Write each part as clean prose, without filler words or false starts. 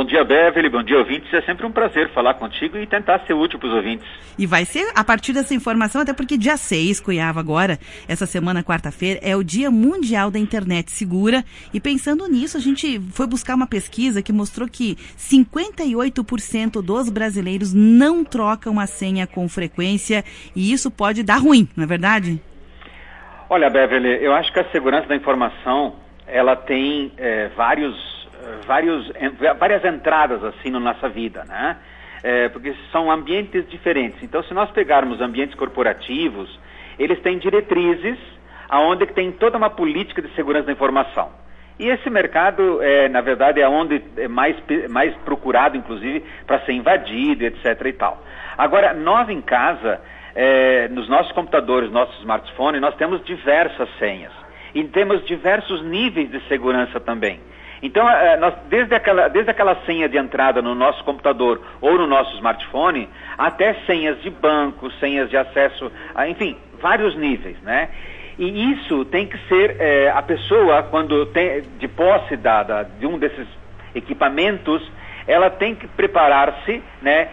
dia, Beverly, bom dia, ouvintes. É sempre um prazer falar contigo e tentar ser útil para os ouvintes. E vai ser a partir dessa informação, até porque dia 6, Cuiava, agora, essa semana, quarta-feira, é o Dia Mundial da Internet Segura. E pensando nisso, a gente foi buscar uma pesquisa que mostrou que 58% dos brasileiros não trocam a senha com frequência e isso pode dar ruim, não é verdade? Olha, Beverly, eu acho que a segurança da informação, ela tem várias entradas assim na nossa vida, né? Porque são ambientes diferentes. Então, se nós pegarmos ambientes corporativos, eles têm diretrizes aonde tem toda uma política de segurança da informação. E esse mercado, na verdade, é onde é mais procurado, inclusive, para ser invadido, etc. e tal. Agora, nós em casa, nos nossos computadores, nossos smartphones, nós temos diversas senhas. E temos diversos níveis de segurança também. Então, nós, desde aquela senha de entrada no nosso computador ou no nosso smartphone, até senhas de banco, senhas de acesso, enfim, vários níveis, né? E isso tem que ser, a pessoa, quando tem de posse de um desses equipamentos, ela tem que preparar-se, né,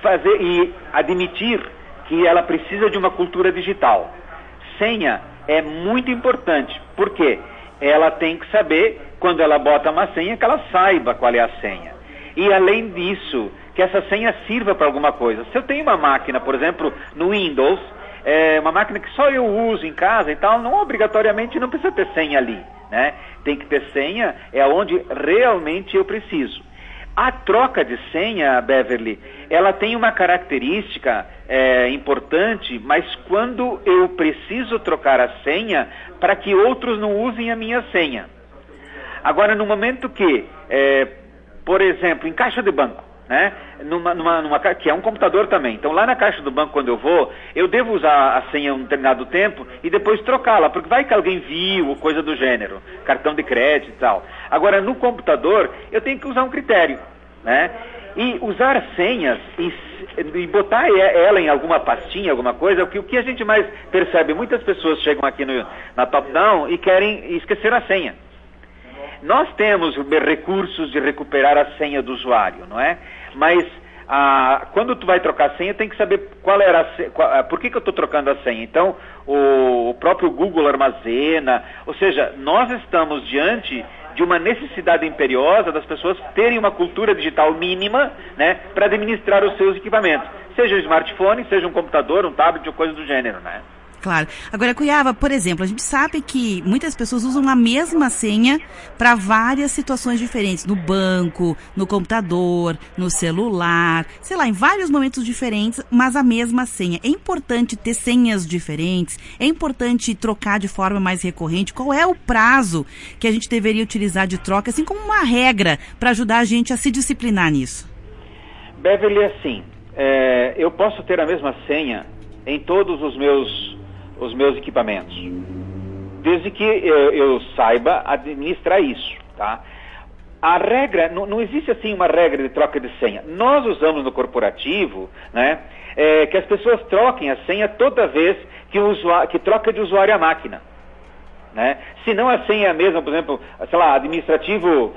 e admitir que ela precisa de uma cultura digital. Senha é muito importante, porque ela tem que saber, quando ela bota uma senha, que ela saiba qual é a senha. E além disso, que essa senha sirva para alguma coisa. Se eu tenho uma máquina, por exemplo, no Windows, uma máquina que só eu uso em casa e tal, não obrigatoriamente não precisa ter senha ali, né? Tem que ter senha, é onde realmente eu preciso. A troca de senha, Beverly, ela tem uma característica importante, mas quando eu preciso trocar a senha para que outros não usem a minha senha. Agora, no momento que, por exemplo, em caixa de banco, né, que é um computador também, então lá na caixa do banco, quando eu devo usar a senha um determinado tempo e depois trocá-la, porque vai que alguém viu ou coisa do gênero, cartão de crédito e tal. Agora, no computador, eu tenho que usar um critério, né? E usar senhas e botar ela em alguma pastinha, alguma coisa, o que a gente mais percebe, muitas pessoas chegam aqui na Top Down e querem esquecer a senha. Nós temos recursos de recuperar a senha do usuário, não é? Mas quando tu vai trocar a senha, tem que saber qual era por que eu estou trocando a senha. Então, o próprio Google armazena, ou seja, nós estamos diante de uma necessidade imperiosa das pessoas terem uma cultura digital mínima, né, para administrar os seus equipamentos. Seja um smartphone, seja um computador, um tablet ou coisa do gênero, né? Claro. Agora, Cuiava, por exemplo, a gente sabe que muitas pessoas usam a mesma senha para várias situações diferentes, no banco, no computador, no celular, sei lá, em vários momentos diferentes, mas a mesma senha. É importante ter senhas diferentes? É importante trocar de forma mais recorrente? Qual é o prazo que a gente deveria utilizar de troca, assim como uma regra para ajudar a gente a se disciplinar nisso? Beverly, assim, eu posso ter a mesma senha em todos os meus equipamentos, desde que eu saiba administrar isso, tá? A regra, não existe assim uma regra de troca de senha. Nós usamos no corporativo, né, que as pessoas troquem a senha toda vez que troca de usuário a máquina, né? Se não a senha é a mesma, por exemplo, sei lá, administrativo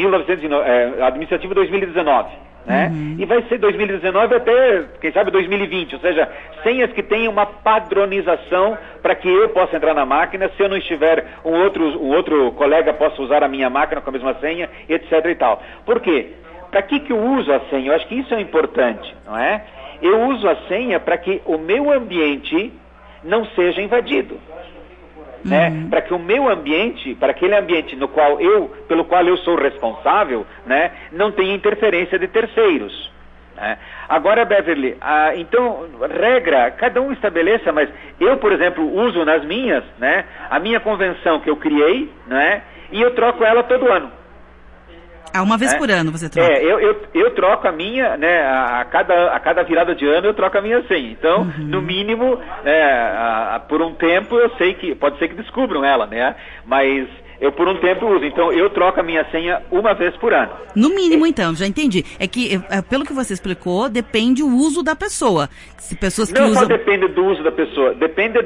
2019, né? E vai ser 2019 até, quem sabe, 2020, ou seja, senhas que tenham uma padronização para que eu possa entrar na máquina, se eu não estiver, um outro colega possa usar a minha máquina com a mesma senha, etc e tal. Por quê? Para que eu uso a senha? Eu acho que isso é importante, não é? Eu uso a senha para que o meu ambiente não seja invadido. Né? Para que o meu ambiente, para aquele ambiente pelo qual eu sou responsável, né, não tenha interferência de terceiros. Né? Agora, Beverly, então, regra, cada um estabeleça, mas eu, por exemplo, uso nas minhas, né, a minha convenção que eu criei, né, e eu troco ela todo ano. Uma vez por ano você troca? Eu troco a minha, né, a cada virada de ano eu troco a minha senha. Então, no mínimo, por um tempo eu sei que, pode ser que descubram ela, né, mas eu por um tempo uso. Então, eu troco a minha senha uma vez por ano. No mínimo, então, já entendi. É que, pelo que você explicou, depende o uso da pessoa. Se pessoas que não usam... só depende do uso da pessoa, depende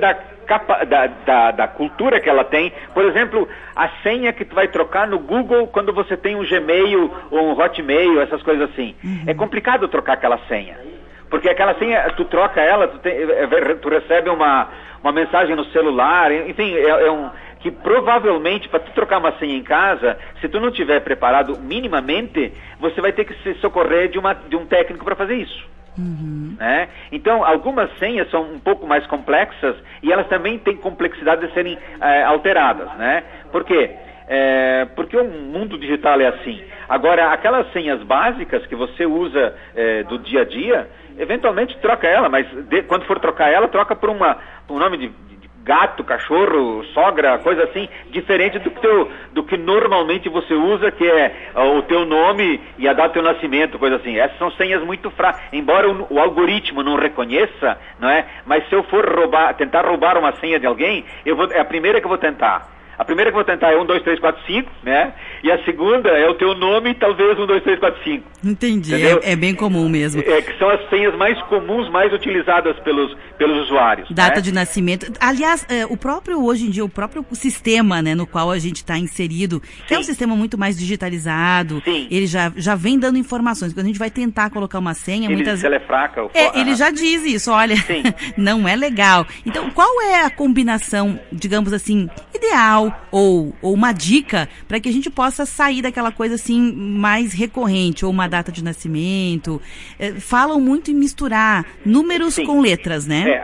da cultura que ela tem. Por exemplo, a senha que tu vai trocar no Google quando você tem um Gmail ou um Hotmail, essas coisas assim. É complicado trocar aquela senha. Porque aquela senha, tu troca ela, tu recebe uma mensagem no celular, enfim, que provavelmente, para tu trocar uma senha em casa, se tu não tiver preparado minimamente, você vai ter que se socorrer de um técnico para fazer isso. Né? Então, algumas senhas são um pouco mais complexas e elas também têm complexidade de serem alteradas, né? Por quê? Porque o mundo digital é assim. Agora, aquelas senhas básicas que você usa do dia a dia, eventualmente troca ela, mas quando for trocar ela, troca por um nome de gato, cachorro, sogra, coisa assim, diferente do que normalmente você usa, que é o teu nome e a data do teu nascimento, coisa assim. Essas são senhas muito fracas, embora o algoritmo não reconheça, não é? Mas se eu for tentar roubar uma senha de alguém, é a primeira que eu vou tentar. A primeira que eu vou tentar é 1, 2, 3, 4, 5, né? E a segunda é o teu nome e talvez 1, 2, 3, 4, 5. Entendi, é bem comum mesmo. Que são as senhas mais comuns, mais utilizadas pelos usuários. Data né? de nascimento. Aliás, hoje em dia, o próprio sistema, né, no qual a gente está inserido, que é um sistema muito mais digitalizado, ele já vem dando informações. Quando a gente vai tentar colocar uma senha, se ela é fraca. Ele já diz isso, olha, não é legal. Então, qual é a combinação, digamos assim, ideal ou uma dica para que a gente possa sair daquela coisa assim mais recorrente, ou uma data de nascimento? Falam muito em misturar números com letras, né?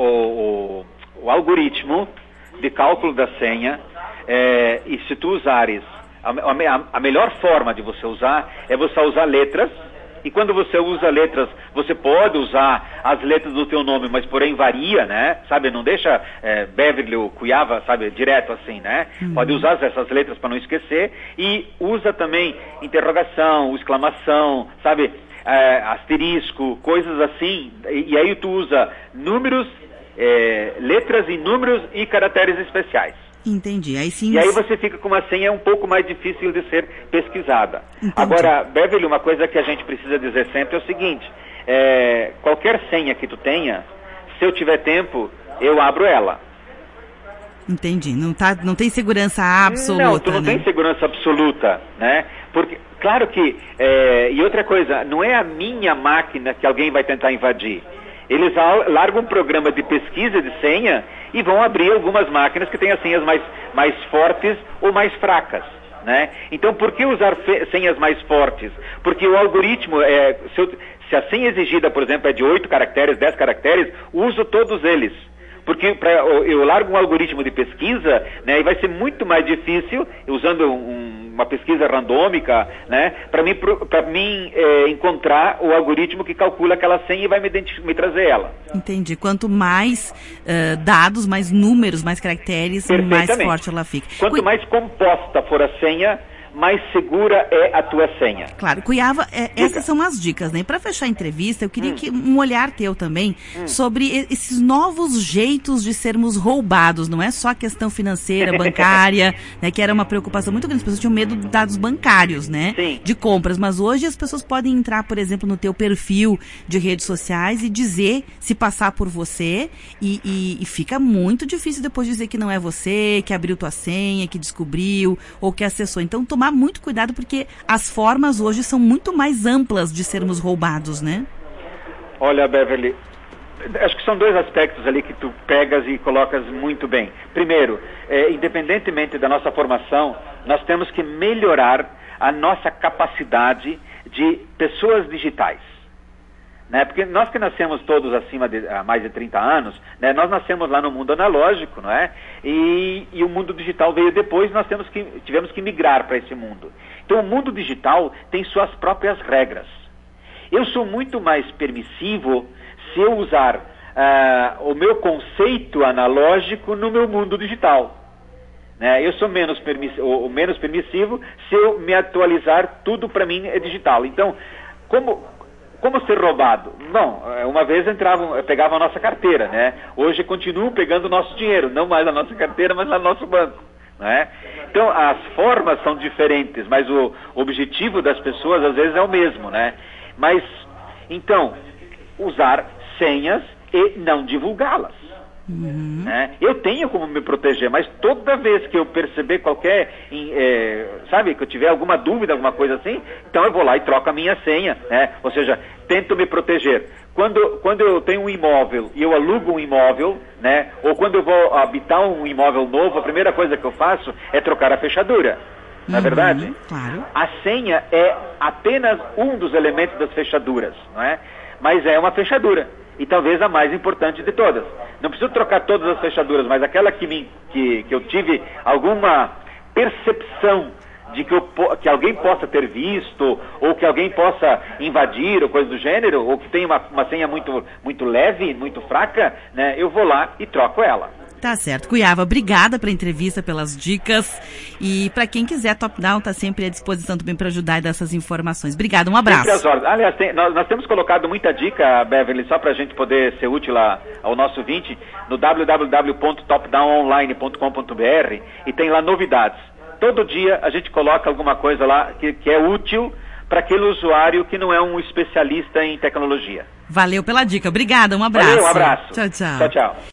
O algoritmo de cálculo da senha, e se tu usares, a melhor forma de você usar é você usar letras. E quando você usa letras, você pode usar as letras do teu nome, mas porém varia, né? Sabe, não deixa Beverly ou Cuiava, sabe, direto assim, né? Pode usar essas letras para não esquecer. E usa também interrogação, exclamação, sabe, asterisco, coisas assim. E aí tu usa números, letras e números e caracteres especiais. Entendi. E aí você fica com uma senha um pouco mais difícil de ser pesquisada. Entendi. Agora, Beverly, uma coisa que a gente precisa dizer sempre é o seguinte, qualquer senha que tu tenha, se eu tiver tempo, eu abro ela. Entendi. Não tem segurança absoluta, Não, tu não tem segurança absoluta, né? Porque, claro que, e outra coisa, não é a minha máquina que alguém vai tentar invadir. Eles largam um programa de pesquisa de senha e vão abrir algumas máquinas que têm as senhas mais fortes ou mais fracas, né? Então, por que usar senhas mais fortes? Porque o algoritmo, se a senha exigida, por exemplo, é de 8 caracteres, 10 caracteres, uso todos eles. Porque eu largo um algoritmo de pesquisa, né, e vai ser muito mais difícil, usando uma pesquisa randômica, né, para mim encontrar o algoritmo que calcula aquela senha e vai me trazer ela. Entendi. Quanto mais dados, mais números, mais caracteres, mais forte ela fica. Quanto mais composta for a senha, mais segura é a tua senha. Claro, Cuiava, essas são as dicas, né? Para fechar a entrevista, eu queria um olhar teu também sobre esses novos jeitos de sermos roubados. Não é só a questão financeira, bancária, né? Que era uma preocupação muito grande. As pessoas tinham medo de dados bancários, né? Sim. De compras. Mas hoje as pessoas podem entrar, por exemplo, no teu perfil de redes sociais e dizer, se passar por você, e fica muito difícil depois dizer que não é você, que abriu tua senha, que descobriu, ou que acessou. Então, tomar muito cuidado, porque as formas hoje são muito mais amplas de sermos roubados, né? Olha, Beverly, acho que são dois aspectos ali que tu pegas e colocas muito bem. Primeiro, independentemente da nossa formação, nós temos que melhorar a nossa capacidade de pessoas digitais. Né? Porque nós que nascemos todos há mais de 30 anos, né? Nós nascemos lá no mundo analógico, não é? E o mundo digital veio depois, nós tivemos que migrar para esse mundo. Então o mundo digital tem suas próprias regras. Eu sou muito mais permissivo se eu usar o meu conceito analógico no meu mundo digital. Né? Eu sou menos permissivo se eu me atualizar, tudo para mim é digital. Então, como ser roubado? Bom, uma vez pegavam a nossa carteira, né? Hoje continuam pegando o nosso dinheiro, não mais a nossa carteira, mas lá no nosso banco. né? Então, as formas são diferentes, mas o objetivo das pessoas, às vezes, é o mesmo, né? Mas, então, usar senhas e não divulgá-las. Né? Eu tenho como me proteger, mas toda vez que eu perceber qualquer, sabe, que eu tiver alguma dúvida, alguma coisa assim, então eu vou lá e troco a minha senha, né? Ou seja, tento me proteger. Quando eu tenho um imóvel e eu alugo um imóvel, né? Ou quando eu vou habitar um imóvel novo, a primeira coisa que eu faço é trocar a fechadura. Não é verdade? Claro. A senha é apenas um dos elementos das fechaduras, não é? Mas é uma fechadura. E talvez a mais importante de todas. Não preciso trocar todas as fechaduras, mas aquela que eu tive alguma percepção de que alguém possa ter visto, ou que alguém possa invadir, ou coisa do gênero, ou que tem uma senha muito leve, muito fraca, né, eu vou lá e troco ela. Tá certo. Cuiava, obrigada pela entrevista, pelas dicas. E para quem quiser, Top Down está sempre à disposição também para ajudar e dar essas informações. Obrigada, um abraço. Sempre às ordens. Aliás, nós temos colocado muita dica, Beverly, só para a gente poder ser útil ao nosso ouvinte, no www.topdownonline.com.br, e tem lá novidades. Todo dia a gente coloca alguma coisa lá que é útil para aquele usuário que não é um especialista em tecnologia. Valeu pela dica. Obrigada, um abraço. Valeu, um abraço. Tchau, tchau. Tchau, tchau.